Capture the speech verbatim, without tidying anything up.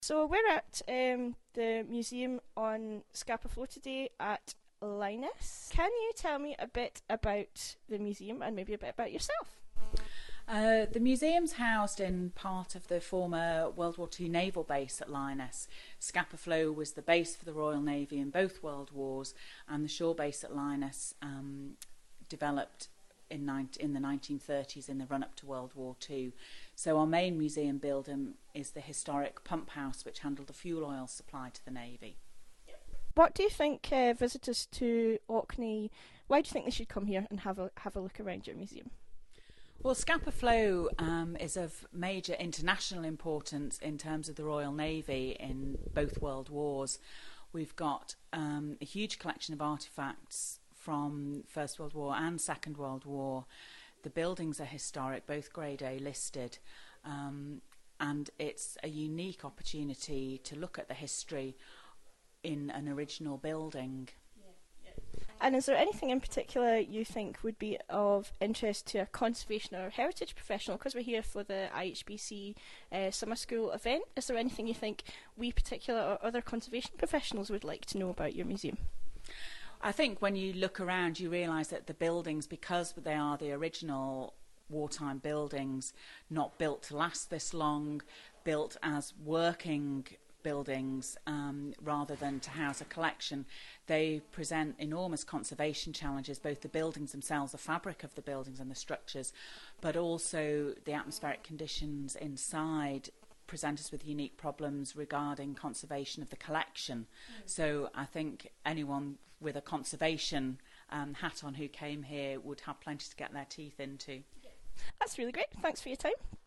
So we're at um, the museum on Scapa Flow today at Lynas. Can you tell me a bit about the museum and maybe a bit about yourself? Uh, the museum's housed in part of the former World War Two naval base at Lynas. Scapa Flow was the base for the Royal Navy in both World Wars, and the shore base at Lynas um, developed in, in the nineteen thirties in the run-up to World War Two. So our main museum building is the historic pump house which handled the fuel oil supply to the Navy. What do you think uh, visitors to Orkney, why do you think they should come here and have a, have a look around your museum? Well, Scapa Flow um, is of major international importance in terms of the Royal Navy in both World Wars. We've got um, a huge collection of artefacts from First World War and Second World War. The buildings are historic, both Grade A listed, um, and it's a unique opportunity to look at the history in an original building. And is there anything in particular you think would be of interest to a conservation or heritage professional? Because we're here for the I H B C uh, summer school event, is there anything you think we particular or other conservation professionals would like to know about your museum? I think when you look around you realise that the buildings, because they are the original wartime buildings, not built to last this long, built as working buildings um, rather than to house a collection, they present enormous conservation challenges, both the buildings themselves, the fabric of the buildings and the structures, but also the atmospheric conditions inside present us with unique problems regarding conservation of the collection. Mm. So I think anyone with a conservation um, hat on who came here would have plenty to get their teeth into. That's really great. Thanks for your time.